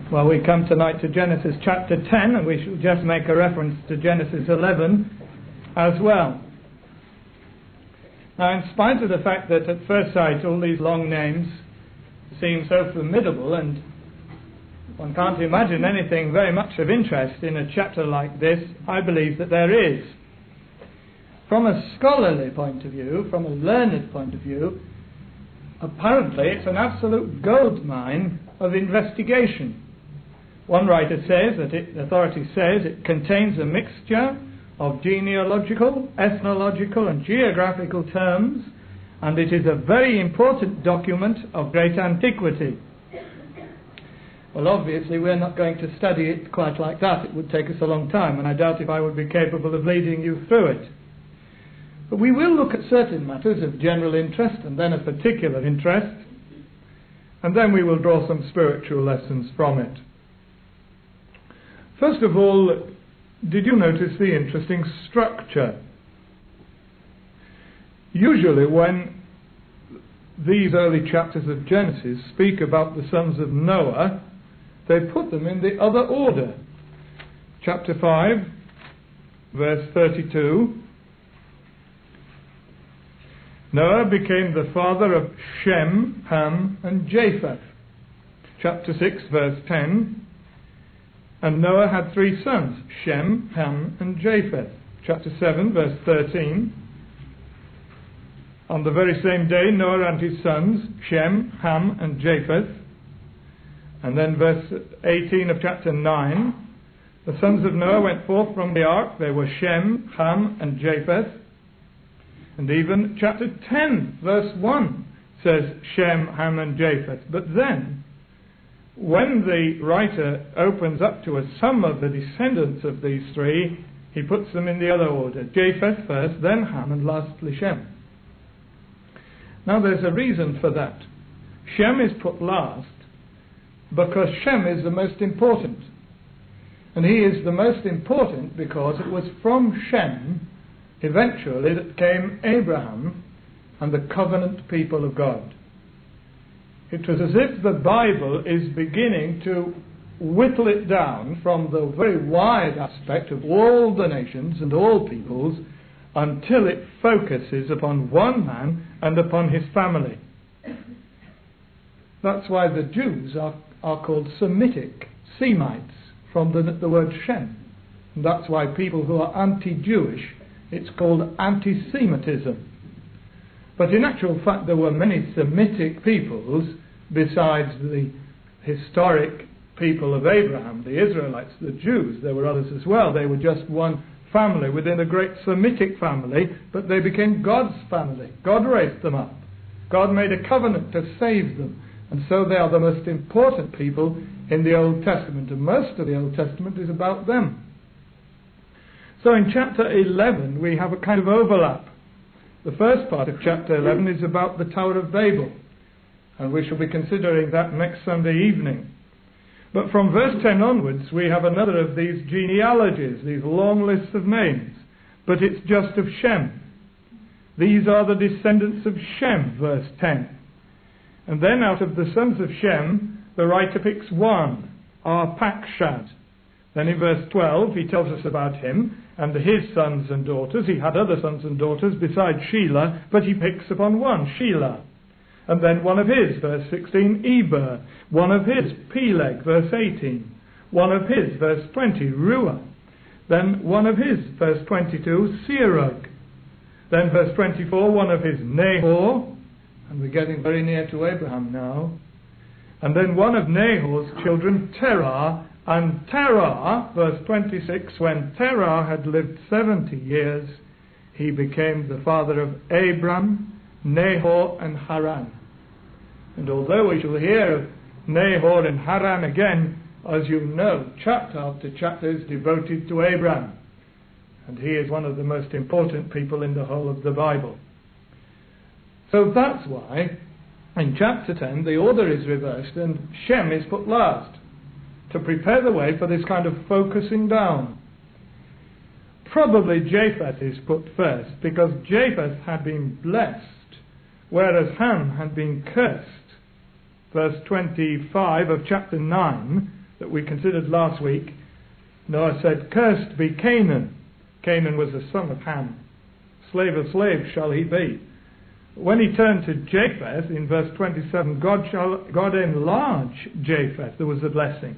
Well, we come tonight to Genesis chapter 10, and we shall just make a reference to Genesis 11 as well. Now, in spite of the fact that at first sight all these long names seem so formidable, and one can't imagine anything very much of interest in a chapter like this, I believe that there is. From a scholarly point of view, from a learned point of view, apparently it's an absolute goldmine of investigation. One writer says that the authority says it contains a mixture of genealogical, ethnological and geographical terms, and it is a very important document of great antiquity. Well, obviously we're not going to study it quite like that. It would take us a long time, and I doubt if I would be capable of leading you through it. But we will look at certain matters of general interest and then of particular interest, and then we will draw some spiritual lessons from it. First of all, did you notice the interesting structure? Usually when these early chapters of Genesis speak about the sons of Noah, they put them in the other order. Chapter 5, verse 32. Noah became the father of Shem, Ham, and Japheth. Chapter 6, verse 10. And Noah had 3 sons, Shem, Ham, and Japheth. Chapter 7, verse 13. On the very same day, Noah and his sons, Shem, Ham, and Japheth. And then verse 18 of chapter 9. The sons of Noah went forth from the ark. They were Shem, Ham, and Japheth. And even chapter 10, verse 1 says Shem, Ham, and Japheth. But then, when the writer opens up to us some of the descendants of these 3, he puts them in the other order. Japheth first, then Ham, and lastly Shem. Now there's a reason for that. Shem is put last because Shem is the most important. And he is the most important because it was from Shem eventually that came Abraham and the covenant people of God. It was as if the Bible is beginning to whittle it down from the very wide aspect of all the nations and all peoples until it focuses upon one man and upon his family. That's why the Jews are called Semitic, Semites, from the word Shem. And that's why people who are anti-Jewish, it's called anti-Semitism. But in actual fact, there were many Semitic peoples besides the historic people of Abraham, the Israelites, the Jews. There were others as well. They were just one family within a great Semitic family, but they became God's family. God raised them up. God made a covenant to save them. And so they are the most important people in the Old Testament, and most of the Old Testament is about them. So in chapter 11 we have a kind of overlap. The first part of chapter 11 is about the Tower of Babel, and we shall be considering that next Sunday evening. But from verse 10 onwards we have another of these genealogies, these long lists of names, but it's just of Shem. These are the descendants of Shem, verse 10. And then out of the sons of Shem, the writer picks one, Arpachshad. Then in verse 12 he tells us about him and his sons and daughters. He had other sons and daughters besides Shelah, but he picks upon one, Shelah. And then one of his, verse 16, Eber. One of his, Peleg, verse 18. One of his, verse 20, Ruah. Then one of his, verse 22, Serug. Then verse 24, one of his, Nahor. And we're getting very near to Abraham now. And then one of Nahor's children, Terah. And Terah, verse 26, when Terah had lived 70 years, he became the father of Abram, Nahor, and Haran. And although we shall hear of Nahor and Haran again, as you know, chapter after chapter is devoted to Abraham. And he is one of the most important people in the whole of the Bible. So that's why in chapter 10 the order is reversed and Shem is put last, to prepare the way for this kind of focusing down. Probably Japheth is put first, because Japheth had been blessed, whereas Ham had been cursed. Verse 25 of chapter 9 that we considered last week, Noah said, "Cursed be Canaan." Canaan was the son of Ham. "Slave of slaves shall he be." When he turned to Japheth, in verse 27, God enlarge Japheth. There was a blessing.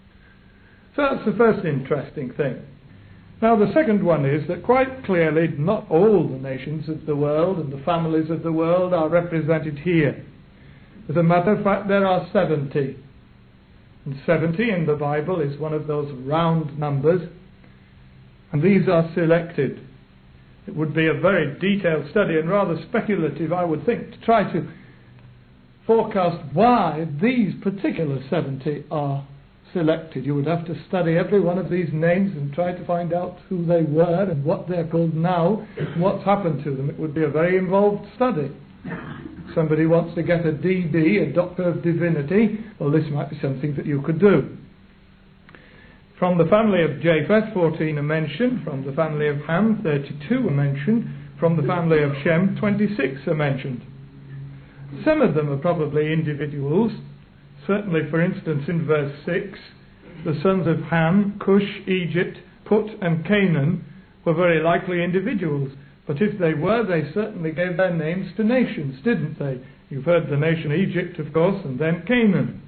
So that's the first interesting thing. Now the second one is that quite clearly not all the nations of the world and the families of the world are represented here. As a matter of fact, there are 70. And 70 in the Bible is one of those round numbers. And these are selected. It would be a very detailed study and rather speculative, I would think, to try to forecast why these particular 70 are selected. You would have to study every one of these names and try to find out who they were and what they're called now and what's happened to them. It would be a very involved study. Somebody wants to get a DD, a Doctor of Divinity, well, this might be something that you could do. From the family of Japheth, 14 are mentioned. From the family of Ham, 32 are mentioned. From the family of Shem, 26 are mentioned. Some of them are probably individuals. Certainly, for instance, in verse 6, the sons of Ham, Cush, Egypt, Put and Canaan were very likely individuals. But if they were, they certainly gave their names to nations, didn't they? You've heard the nation Egypt, of course, and then Canaan.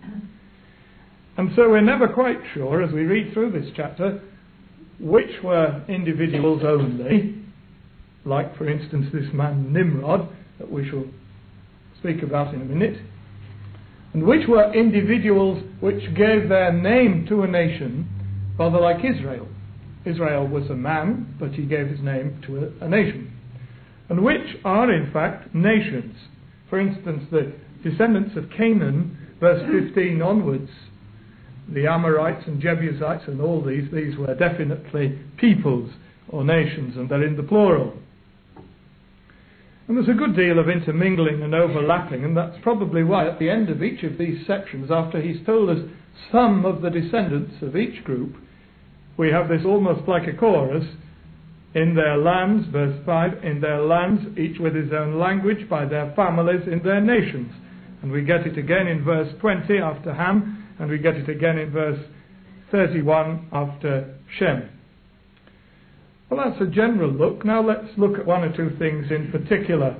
And so we're never quite sure, as we read through this chapter, which were individuals only, like, for instance, this man Nimrod, that we shall speak about in a minute, and which were individuals which gave their name to a nation, rather like Israel. Israel was a man, but he gave his name to a nation. And which are, in fact, nations. For instance, the descendants of Canaan, verse 15 onwards, the Amorites and Jebusites and all these were definitely peoples or nations, and they're in the plural. And there's a good deal of intermingling and overlapping, and that's probably why at the end of each of these sections, after he's told us some of the descendants of each group, we have this almost like a chorus, in their lands, verse 5, in their lands, each with his own language, by their families, in their nations. And we get it again in verse 20 after Ham, and we get it again in verse 31 after Shem. Well, that's a general look. Now let's look at one or two things in particular.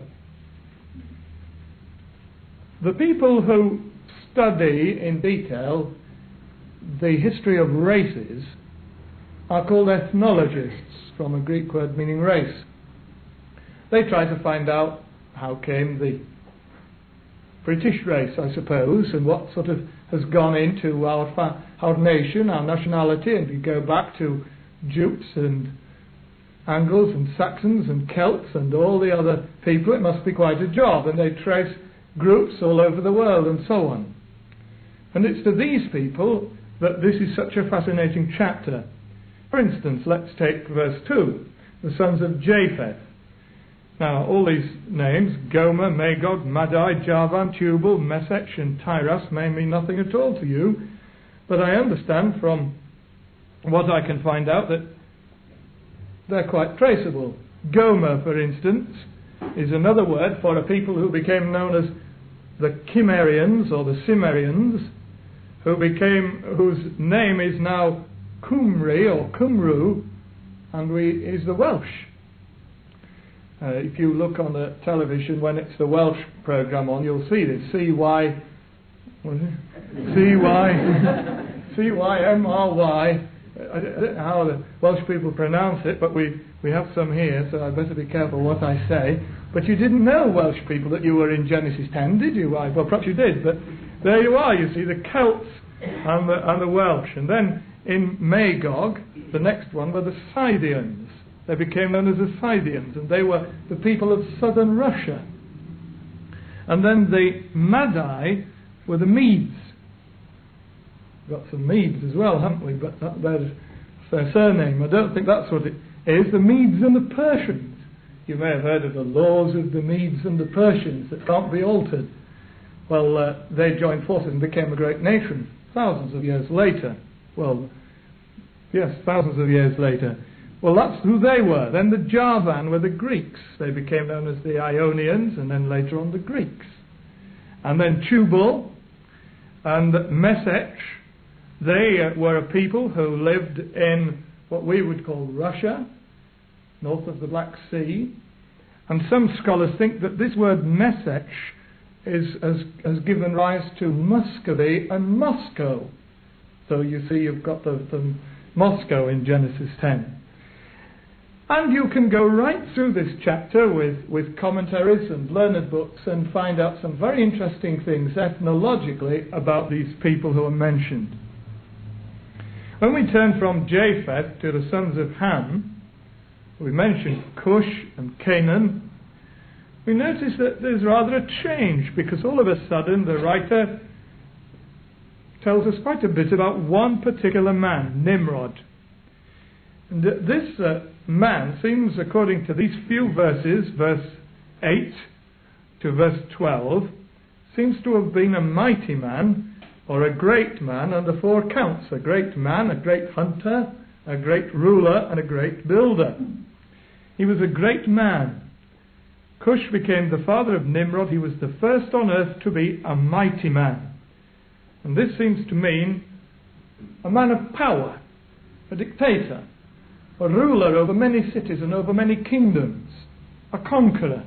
The people who study in detail the history of races are called ethnologists, from a Greek word meaning race. They try to find out how came the British race, I suppose, and what sort of has gone into our nation, our nationality, and we go back to Jutes and Angles and Saxons and Celts and all the other people. It must be quite a job, and they trace groups all over the world and so on. And it's to these people that this is such a fascinating chapter. For instance, let's take verse 2, the sons of Japheth. Now, all these names, Gomer, Magog, Madai, Javan, Tubal, Meshech and Tyras, may mean nothing at all to you, but I understand from what I can find out that they're quite traceable. Gomer, for instance, is another word for a people who became known as the Cimmerians or the Cimmerians, whose name is now Cymru or Cymru, and is the Welsh. If you look on the television when it's the Welsh programme on, you'll see this. C-Y-M-R-Y. I don't know how the Welsh people pronounce it, but we have some here, so I'd better be careful what I say. But you didn't know, Welsh people, that you were in Genesis 10, did you? Well, perhaps you did, but there you are. You see the Celts and the Welsh. And then in Magog, the next one were the Scythians. They became known as the Scythians, and they were the people of southern Russia. And then the Madai were the Medes. We've got some Medes as well, haven't we? But that's their surname. I don't think that's what it is. The Medes and the Persians. You may have heard of the laws of the Medes and the Persians that can't be altered. Well, they joined forces and became a great nation thousands of years later. Well, yes, thousands of years later. Well, that's who they were. Then the Javan were the Greeks. They became known as the Ionians, and then later on the Greeks. And then Tubal and Meshech They were a people who lived in what we would call Russia, north of the Black Sea. And some scholars think that this word Mesech has given rise to Muscovy and Moscow. So you see you've got the Moscow in Genesis 10. And you can go right through this chapter with commentaries and learned books and find out some very interesting things ethnologically about these people who are mentioned. When we turn from Japheth to the sons of Ham, we mentioned Cush and Canaan. We notice that there's rather a change, because all of a sudden the writer tells us quite a bit about one particular man, Nimrod. And this man seems, according to these few verses, verse 8 to verse 12, seems to have been a mighty man, or a great man under four counts. A great man, a great hunter, a great ruler, and a great builder. He was a great man. Cush became the father of Nimrod. He was the first on earth to be a mighty man. And this seems to mean a man of power, a dictator, a ruler over many cities and over many kingdoms, a conqueror,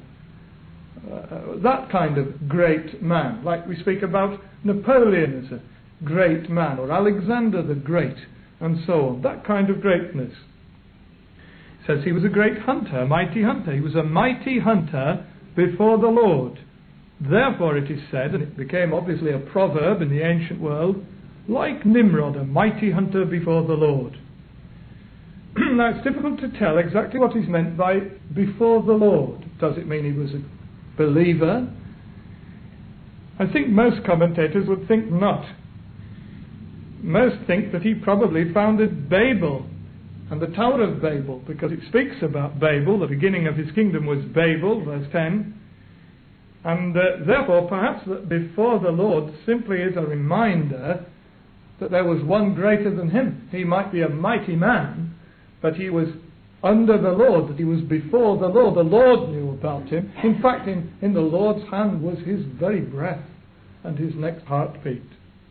that kind of great man, like we speak about Napoleon as a great man, or Alexander the Great, and so on, that kind of greatness. It says he was a great hunter, a mighty hunter. He was a mighty hunter before the Lord. Therefore it is said, and it became obviously a proverb in the ancient world, like Nimrod, a mighty hunter before the Lord. Now it's difficult to tell exactly what is meant by before the Lord. Does it mean he was a believer? I think most commentators would think not. Most think that he probably founded Babel and the Tower of Babel, because it speaks about Babel. The beginning of his kingdom was Babel, verse 10. And therefore perhaps that before the Lord simply is a reminder that there was one greater than him. He might be a mighty man, but he was under the Lord, that he was before the Lord. The Lord knew about him. In fact, in the Lord's hand was his very breath and his next heartbeat.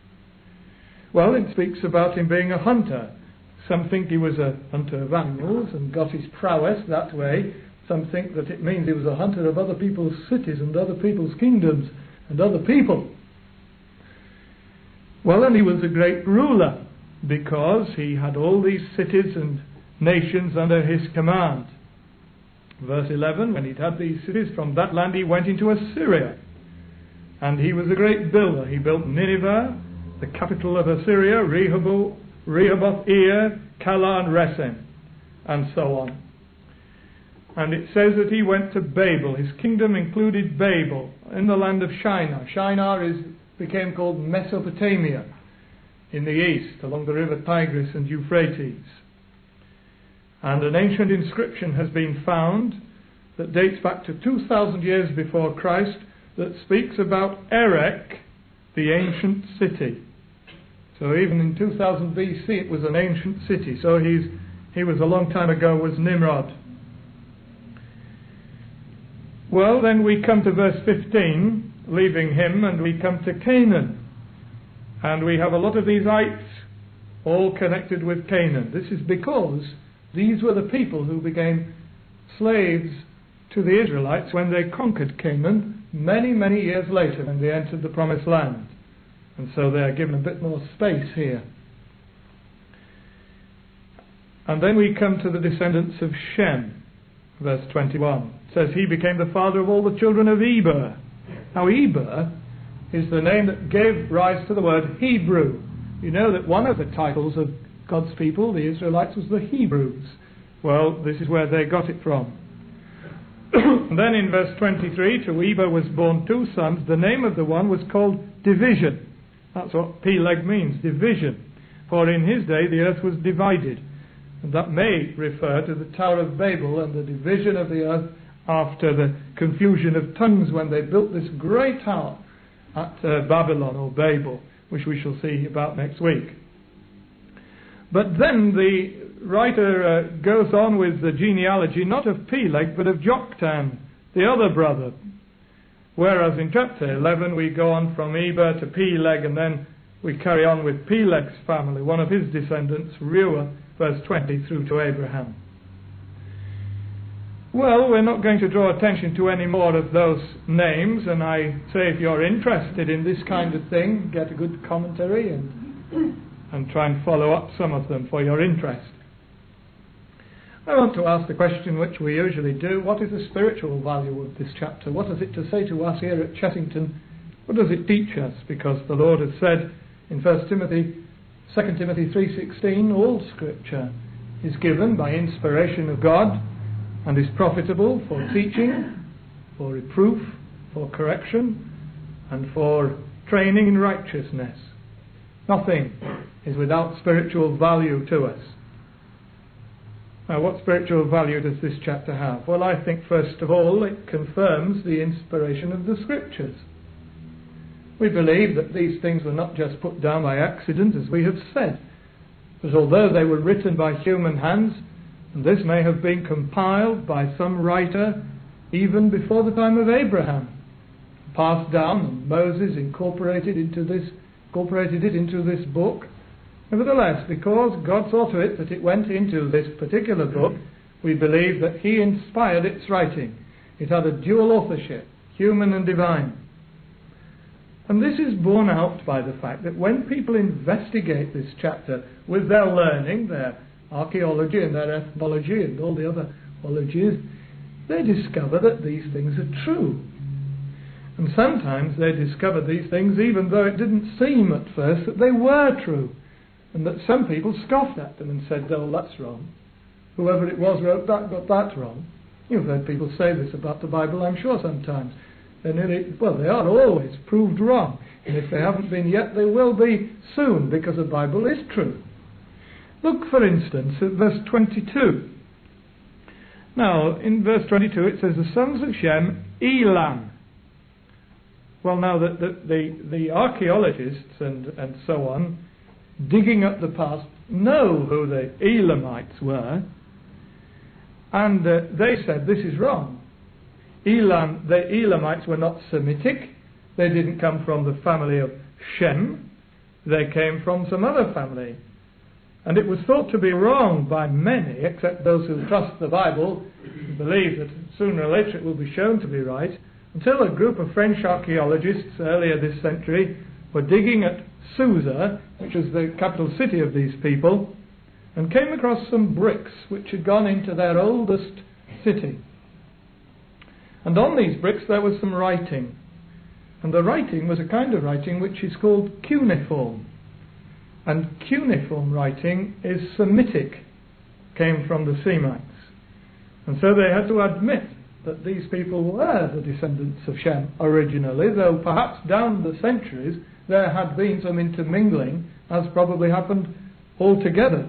Well, it speaks about him being a hunter. Some think he was a hunter of animals and got his prowess that way. Some think that it means he was a hunter of other people's cities and other people's kingdoms and other people. Well, and he was a great ruler, because he had all these cities and nations under his command. Verse 11, when he'd had these cities, from that land he went into Assyria. And he was a great builder. He built Nineveh, the capital of Assyria, Rehoboth-ir, Calah, and Resen, and so on. And it says that he went to Babel. His kingdom included Babel in the land of Shinar. Shinar became called Mesopotamia in the east, along the river Tigris and Euphrates. And an ancient inscription has been found that dates back to 2,000 years before Christ, that speaks about Erech, the ancient city. So even in 2000 BC it was an ancient city. So he was a long time ago, was Nimrod. Well, then we come to verse 15, leaving him, and we come to Canaan. And we have a lot of these ites all connected with Canaan. This is because these were the people who became slaves to the Israelites when they conquered Canaan many, many years later, when they entered the Promised Land. And so they are given a bit more space here. And then we come to the descendants of Shem, verse 21. It says he became the father of all the children of Eber. Now Eber is the name that gave rise to the word Hebrew. You know that one of the titles of God's people, the Israelites, was the Hebrews. Well, this is where they got it from. Then in verse 23, to Eber was born two sons. The name of the one was called Division. That's what Peleg means, division. For in his day the earth was divided. And that may refer to the Tower of Babel and the division of the earth after the confusion of tongues, when they built this great tower at Babylon or Babel, which we shall see about next week. But then the writer goes on with the genealogy not of Peleg but of Joktan, the other brother. Whereas in chapter 11 we go on from Eber to Peleg, and then we carry on with Peleg's family, one of his descendants, Reuel, verse 20 through to Abraham. Well, we're not going to draw attention to any more of those names, and I say if you're interested in this kind of thing, get a good commentary and try and follow up some of them for your interest. I want to ask the question which we usually do: what is the spiritual value of this chapter? What has it to say to us here at Chessington? What does it teach us? Because the Lord has said in 2 Timothy 3:16, all Scripture is given by inspiration of God and is profitable for teaching, for reproof, for correction, and for training in righteousness. Nothing is without spiritual value to us. Now, what spiritual value does this chapter have? Well, I think first of all it confirms the inspiration of the Scriptures. We believe that these things were not just put down by accident, as we have said, but although they were written by human hands, and this may have been compiled by some writer even before the time of Abraham, passed down, and Moses incorporated it into this book. Nevertheless, because God saw to it that it went into this particular book, we believe that He inspired its writing. It had a dual authorship, human and divine. And this is borne out by the fact that when people investigate this chapter with their learning, their archaeology and their ethnology and all the other ologies, they discover that these things are true. And sometimes they discover these things even though it didn't seem at first that they were true, and that some people scoffed at them and said, oh, that's wrong. Whoever it was wrote that, got that wrong. You've heard people say this about the Bible, I'm sure, sometimes. They are always proved wrong. And if they haven't been yet, they will be soon, because the Bible is true. Look, for instance, at verse 22. Now, in verse 22 it says, the sons of Shem, Elam. Well, now, the archaeologists and so on, digging up the past, know who the Elamites were, and they said this is wrong. The Elamites were not Semitic. They didn't come from the family of Shem. They came from some other family. And it was thought to be wrong by many, except those who trust the Bible and believe that sooner or later it will be shown to be right, until a group of French archaeologists earlier this century were digging at Susa, which was the capital city of these people, and came across some bricks which had gone into their oldest city. And on these bricks there was some writing. And the writing was a kind of writing which is called cuneiform. And cuneiform writing is Semitic, came from the Semites. And so they had to admit that these people were the descendants of Shem originally, though perhaps down the centuries there had been some intermingling, as probably happened altogether.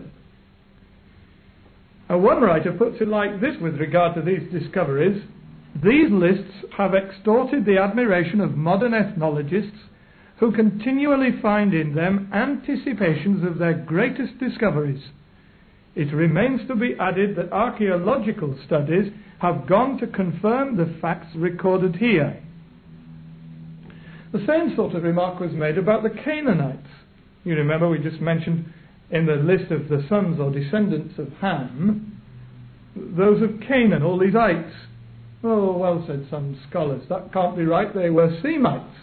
One writer puts it like this with regard to these discoveries: these lists have extorted the admiration of modern ethnologists who continually find in them anticipations of their greatest discoveries. It remains to be added that archaeological studies have gone to confirm the facts recorded here. The same sort of remark was made about the Canaanites. You remember we just mentioned in the list of the sons or descendants of Ham, those of Canaan, all these ites. Oh, well, said some scholars, that can't be right, they were Semites.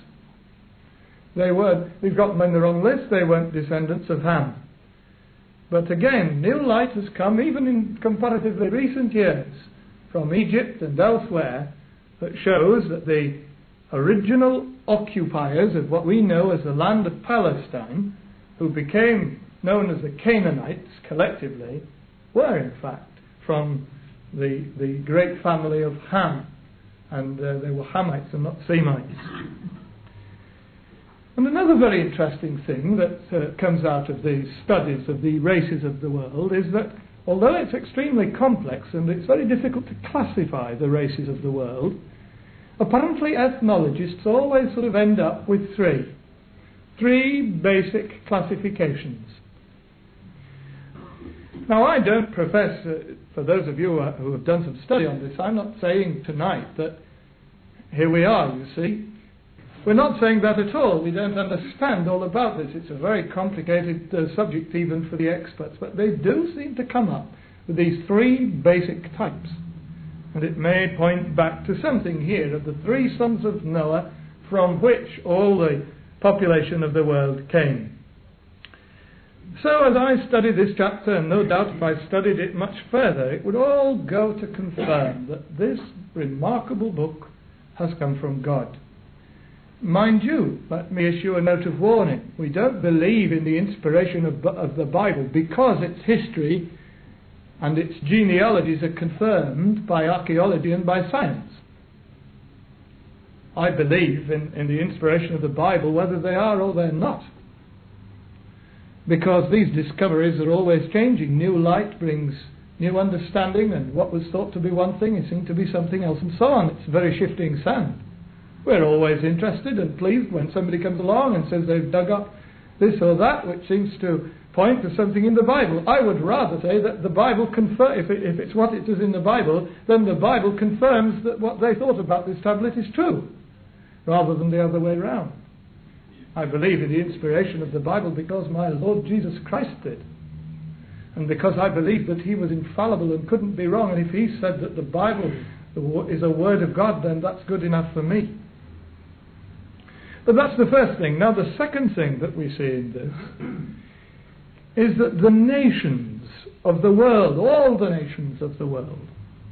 We've got them in the wrong list, they weren't descendants of Ham. But again, new light has come, even in comparatively recent years, from Egypt and elsewhere, that shows that the original occupiers of what we know as the land of Palestine, who became known as the Canaanites collectively, were in fact from the great family of Ham, and they were Hamites and not Semites. And another very interesting thing that comes out of these studies of the races of the world is that although it's extremely complex and it's very difficult to classify the races of the world, apparently ethnologists always sort of end up with three basic classifications. Now, I don't profess, for those of you who have done some study on this, I'm not saying tonight that here we are, you see, We're not saying that at all. We don't understand all about this. It's a very complicated subject even for the experts. But they do seem to come up with these three basic types. And it may point back to something here of the three sons of Noah from which all the population of the world came. So as I studied this chapter, and no doubt if I studied it much further, it would all go to confirm that this remarkable book has come from God. Mind you, let me issue a note of warning. We don't believe in the inspiration of the Bible because its history and its genealogies are confirmed by archaeology and by science. I believe in the inspiration of the Bible whether they are or they're not. Because these discoveries are always changing. New light brings new understanding, and what was thought to be one thing is seen to be something else, and so on. It's very shifting sand. We're always interested and pleased when somebody comes along and says they've dug up this or that, which seems to point to something in the Bible. I would rather say that the Bible confirms, if it's what it is in the Bible, then the Bible confirms that what they thought about this tablet is true, rather than the other way around. I believe in the inspiration of the Bible because my Lord Jesus Christ did. And because I believe that he was infallible and couldn't be wrong, and if he said that the Bible is a word of God, then that's good enough for me. But that's the first thing. Now the second thing that we see in this is that the nations of the world, all the nations of the world,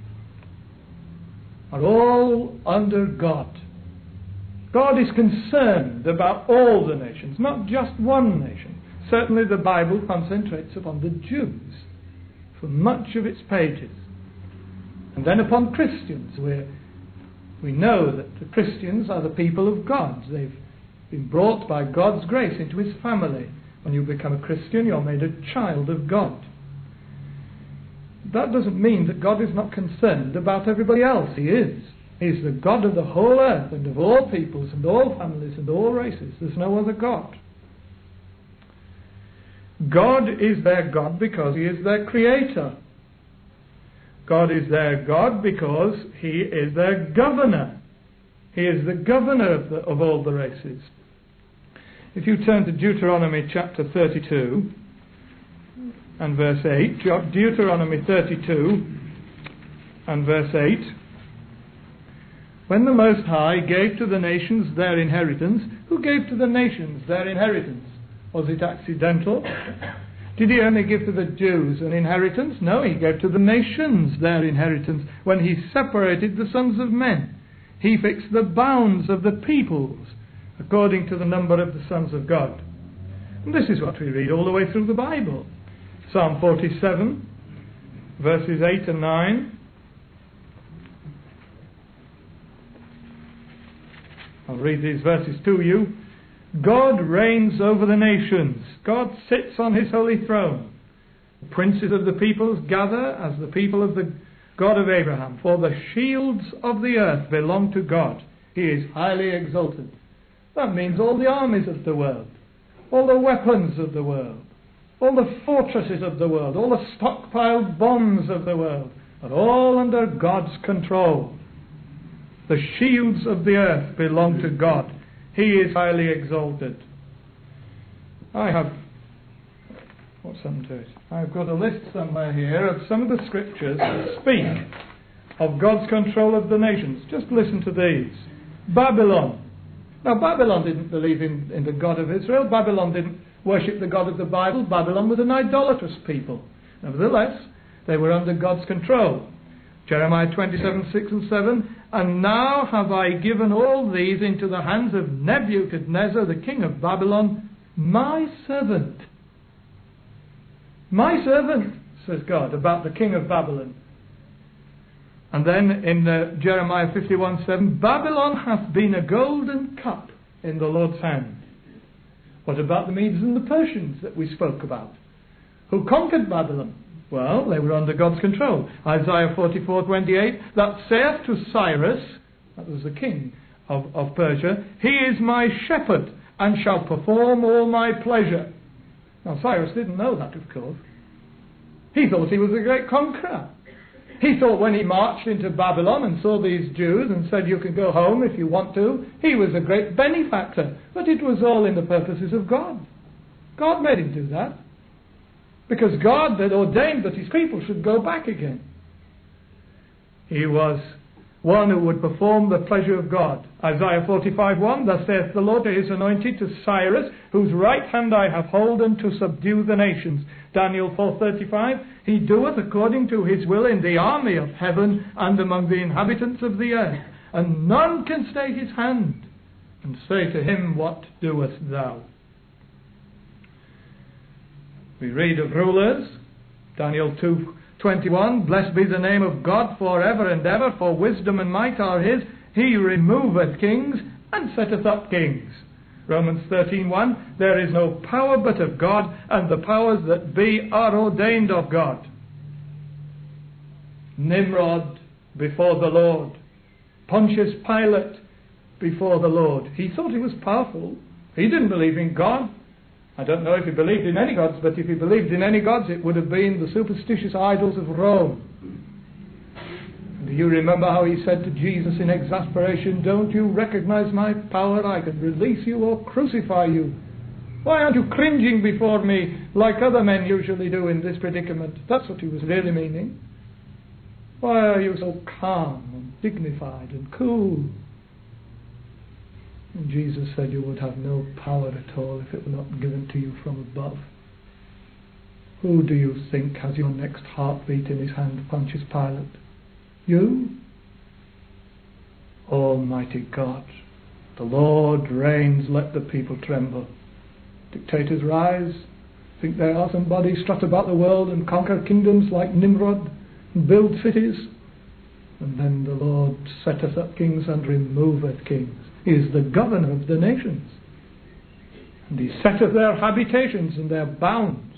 are all under God. God is concerned about all the nations, not just one nation. Certainly the Bible concentrates upon the Jews for much of its pages. And then upon Christians, where we know that the Christians are the people of God. They've been brought by God's grace into his family. When you become a Christian, you're made a child of God. That doesn't mean that God is not concerned about everybody else. He is. He's the God of the whole earth and of all peoples and all families and all races. There's no other God. God is their God because he is their creator. God is their God because he is their governor. He is the governor of all the races. If you turn to Deuteronomy chapter 32 and verse 8, Deuteronomy 32 and verse 8, when the Most High gave to the nations their inheritance, who gave to the nations their inheritance? Was it accidental? Did he only give to the Jews an inheritance? No, he gave to the nations their inheritance. When he separated the sons of men, he fixed the bounds of the peoples according to the number of the sons of God. And this is what we read all the way through the Bible. Psalm 47, verses 8 and 9. I'll read these verses to you. God reigns over the nations. God sits on his holy throne. The princes of the peoples gather as the people of the God of Abraham. For the shields of the earth belong to God. He is highly exalted. That means all the armies of the world, all the weapons of the world, all the fortresses of the world, all the stockpiled bombs of the world are all under God's control. The shields of the earth belong to God. He is highly exalted. I've got a list somewhere here of some of the scriptures that speak of God's control of the nations. Just listen to these. Babylon. Now Babylon didn't believe in the God of Israel. Babylon didn't worship the God of the Bible. Babylon was an idolatrous people. Nevertheless, they were under God's control. Jeremiah 27, 6 and 7. And now have I given all these into the hands of Nebuchadnezzar, the king of Babylon, my servant. My servant, says God, about the king of Babylon. And then in Jeremiah 51, 7, Babylon hath been a golden cup in the Lord's hand. What about the Medes and the Persians that we spoke about? Who conquered Babylon? Well, they were under God's control. Isaiah 44:28, that saith to Cyrus, that was the king of Persia, he is my shepherd and shall perform all my pleasure. Now Cyrus didn't know that, of course. He thought he was a great conqueror. He thought when he marched into Babylon and saw these Jews and said, you can go home if you want to, he was a great benefactor. But it was all in the purposes of God. God made him do that. Because God had ordained that his people should go back again. He was one who would perform the pleasure of God. Isaiah 45:1, thus saith the Lord to his anointed, to Cyrus, whose right hand I have holden to subdue the nations. Daniel 4:35, he doeth according to his will in the army of heaven and among the inhabitants of the earth. And none can stay his hand and say to him, what doest thou? We read of rulers, Daniel 2:21, blessed be the name of God for ever and ever, for wisdom and might are his. He removeth kings and setteth up kings. Romans 13:1, there is no power but of God, and the powers that be are ordained of God. Nimrod before the Lord. Pontius Pilate before the Lord. He thought he was powerful. He didn't believe in God. I don't know if he believed in any gods, but if he believed in any gods, it would have been the superstitious idols of Rome. Do you remember how he said to Jesus in exasperation, don't you recognize my power? I can release you or crucify you. Why aren't you cringing before me like other men usually do in this predicament? That's what he was really meaning. Why are you so calm and dignified and cool? And Jesus said you would have no power at all if it were not given to you from above. Who do you think has your next heartbeat in his hand, Pontius Pilate? You? Almighty God, the Lord reigns, let the people tremble. Dictators rise, think they are somebody, strut about the world and conquer kingdoms like Nimrod, and build cities. And then the Lord setteth up kings and removeth kings. He is the governor of the nations. And he setteth their habitations and their bounds.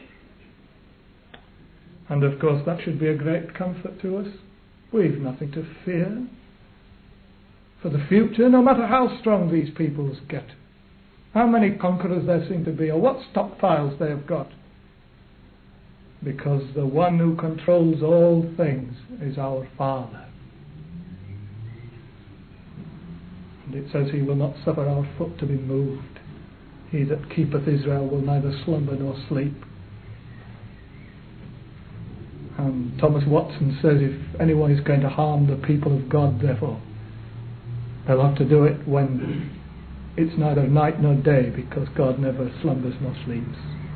And of course that should be a great comfort to us. We've nothing to fear for the future, no matter how strong these peoples get. How many conquerors there seem to be, or what stockpiles they have got. Because the one who controls all things is our Father. And it says he will not suffer our foot to be moved. He that keepeth Israel will neither slumber nor sleep. And Thomas Watson says if anyone is going to harm the people of God, therefore, they'll have to do it when it's neither night nor day, because God never slumbers nor sleeps.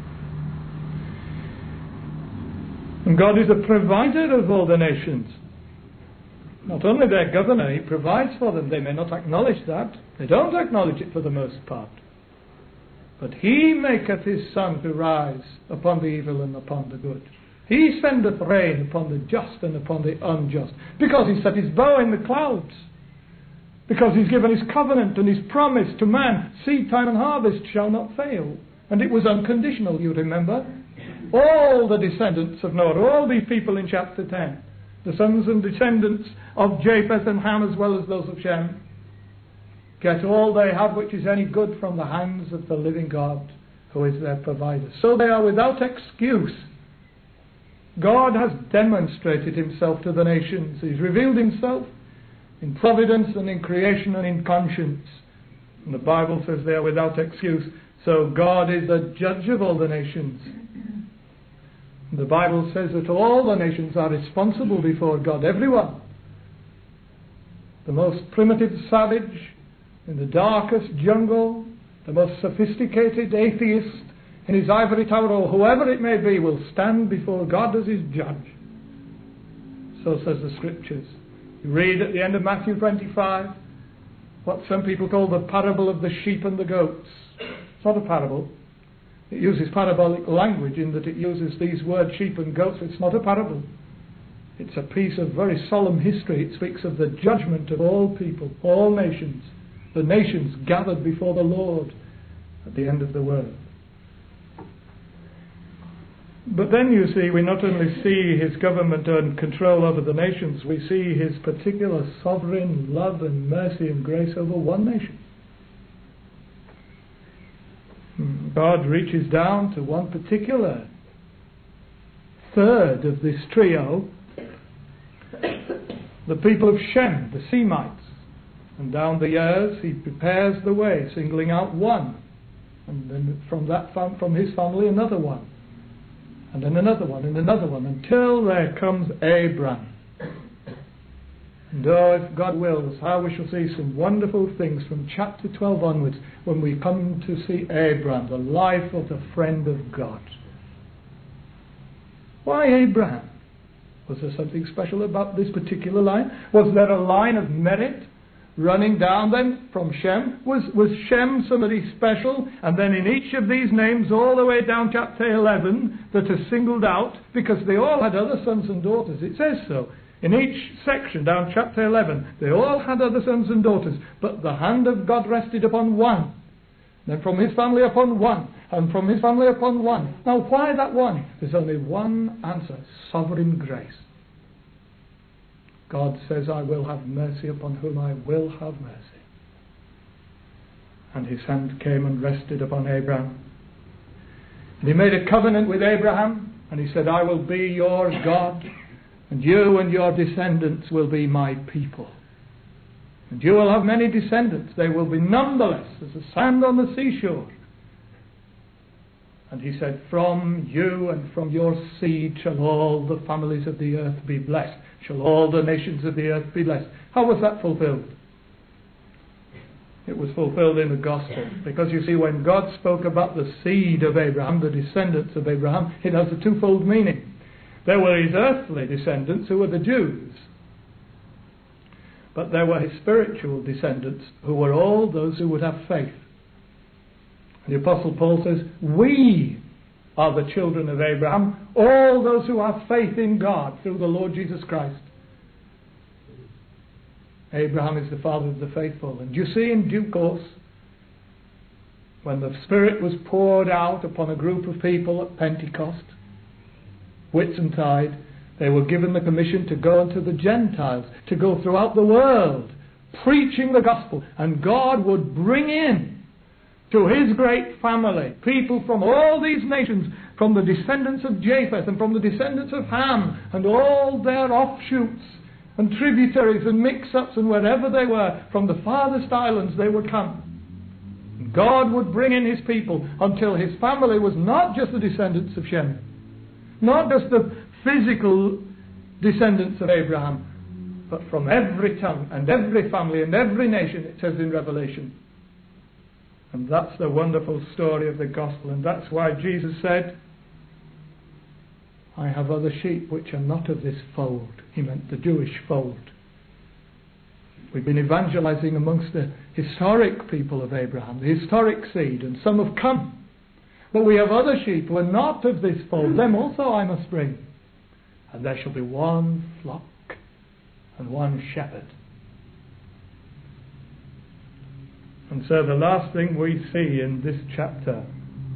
And God is the provider of all the nations. Not only their governor, he provides for them. They may not acknowledge that. They don't acknowledge it for the most part. But he maketh his sun to rise upon the evil and upon the good. He sendeth rain upon the just and upon the unjust. Because he set his bow in the clouds. Because he's given his covenant and his promise to man. Seed time and harvest shall not fail. And it was unconditional, you remember. All the descendants of Noah, all these people in chapter 10, the sons and descendants of Japheth and Ham as well as those of Shem, get all they have which is any good from the hands of the living God, who is their provider. So they are without excuse. God has demonstrated himself to the nations. He's revealed himself in providence and in creation and in conscience. And the Bible says they are without excuse. So God is the judge of all the nations. The Bible says that all the nations are responsible before God, everyone. The most primitive savage in the darkest jungle, the most sophisticated atheist in his ivory tower, or whoever it may be, will stand before God as his judge. So says the Scriptures. You read at the end of Matthew 25 what some people call the parable of the sheep and the goats. It's not a parable. It uses parabolic language in that it uses these words sheep and goats. It's not a parable. It's a piece of very solemn history. It speaks of the judgment of all people, all nations, the nations gathered before the Lord at the end of the world. But then you see, we not only see his government and control over the nations, we see his particular sovereign love and mercy and grace over one nation. God reaches down to one particular third of this trio the people of Shem, the Semites. And down the years he prepares the way, singling out one. And then from his family another one. And then another one and another one, until there comes Abraham. And if God wills, how we shall see some wonderful things from chapter 12 onwards when we come to see Abraham, the life of the friend of God. Why Abraham? Was there something special about this particular line? Was there a line of merit running down then from Shem? Was Shem somebody special? And then in each of these names, all the way down chapter 11, that are singled out, because they all had other sons and daughters. It says so. In each section down chapter 11, they all had other sons and daughters, but the hand of God rested upon one. Then from his family upon one, and from his family upon one. Now why that one? There's only one answer: sovereign grace. God says, I will have mercy upon whom I will have mercy. And his hand came and rested upon Abraham. And he made a covenant with Abraham, and he said, I will be your God, and you and your descendants will be my people. And you will have many descendants. They will be numberless as the sand on the seashore. And he said, from you and from your seed shall all the families of the earth be blessed. Shall all the nations of the earth be blessed. How was that fulfilled? It was fulfilled in the gospel. Because you see, when God spoke about the seed of Abraham, the descendants of Abraham, it has a twofold meaning. There were his earthly descendants, who were the Jews. But there were his spiritual descendants, who were all those who would have faith. The Apostle Paul says, we are the children of Abraham, all those who have faith in God through the Lord Jesus Christ. Abraham is the father of the faithful. And you see, in due course, when the Spirit was poured out upon a group of people at Pentecost, Whitsuntide, they were given the commission to go unto the Gentiles, to go throughout the world, preaching the gospel. And God would bring in to his great family people from all these nations, from the descendants of Japheth and from the descendants of Ham, and all their offshoots and tributaries and mix-ups, and wherever they were, from the farthest islands they would come. God would bring in his people until his family was not just the descendants of Shem, not just the physical descendants of Abraham, but from every tongue and every family and every nation, it says in Revelation. And that's the wonderful story of the gospel. And that's why Jesus said, I have other sheep which are not of this fold. He meant the Jewish fold. We've been evangelizing amongst the historic people of Abraham, the historic seed, and some have come. But we have other sheep who are not of this fold. Them also I must bring. And there shall be one flock and one shepherd. And so the last thing we see in this chapter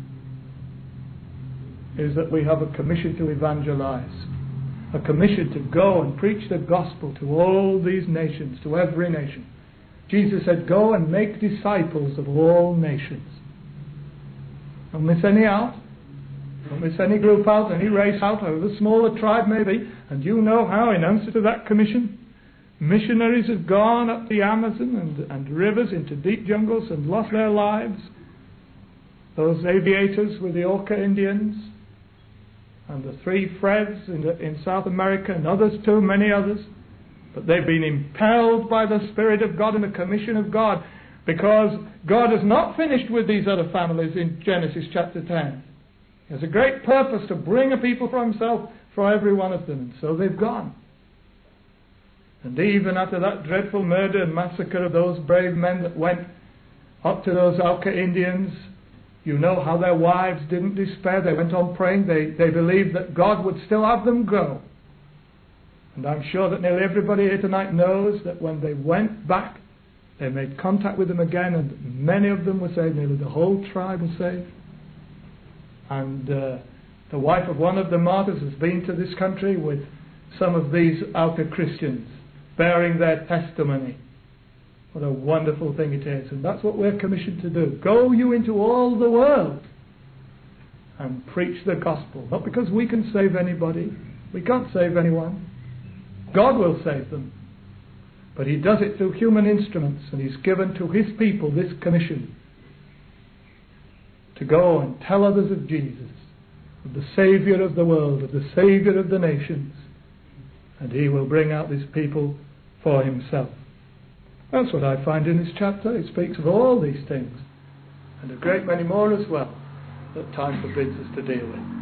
is that we have a commission to evangelize, a commission to go and preach the gospel to all these nations, to every nation. Jesus said, go and make disciples of all nations. Don't miss any out. Don't miss any group out, any race out, however small a tribe may be. And you know how, in answer to that commission, missionaries have gone up the Amazon and rivers into deep jungles and lost their lives. Those aviators with the Orca Indians, and the three Freds in South America, and others too, many others. But they've been impelled by the Spirit of God and the commission of God, because God has not finished with these other families in Genesis chapter 10. He has a great purpose to bring a people for himself for every one of them. And so they've gone. And even after that dreadful murder and massacre of those brave men that went up to those Auca Indians, you know how their wives didn't despair. They went on praying. They believed that God would still have them go. And I'm sure that nearly everybody here tonight knows that when they went back, they made contact with them again, and many of them were saved. Nearly the whole tribe was saved. And the wife of one of the martyrs has been to this country with some of these Auca Christians, bearing their testimony. What a wonderful thing it is. And that's what we're commissioned to do. Go you into all the world and preach the gospel. Not because we can save anybody. We can't save anyone. God will save them. But he does it through human instruments, and he's given to his people this commission to go and tell others of Jesus, of the Saviour of the world, of the Saviour of the nations, and he will bring out this people for himself. That's what I find in this chapter. It speaks of all these things, and a great many more as well, that time forbids us to deal with.